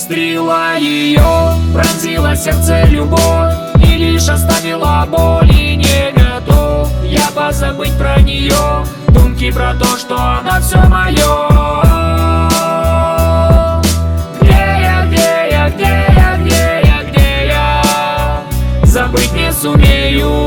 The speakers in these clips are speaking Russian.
Стрела ее пронзила сердце любовь, и лишь оставила боль, и не готов я позабыть про нее. Думки про то, что она все мое. Забыть не сумею.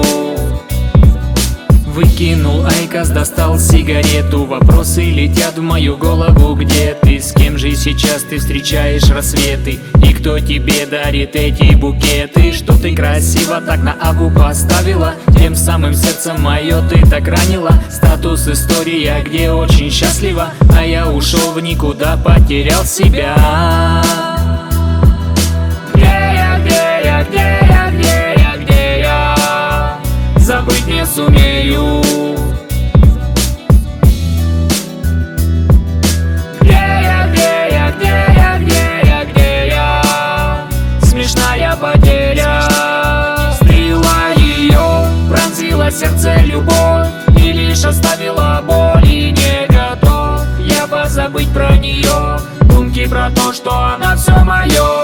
Выкинул айкос, достал сигарету. Вопросы летят в мою голову: где ты? С кем же сейчас ты встречаешь рассветы? И кто тебе дарит эти букеты? Что ты красиво так на аву поставила, тем самым сердце мое ты так ранила. Статус история, где очень счастлива, а я ушел в никуда, потерял себя. Забыть не сумею. Где я? Смешная потеря. Стрела ее пронзила сердце любовь, и лишь оставила боль, и не готов я позабыть про нее. Думки про то, что она все мое.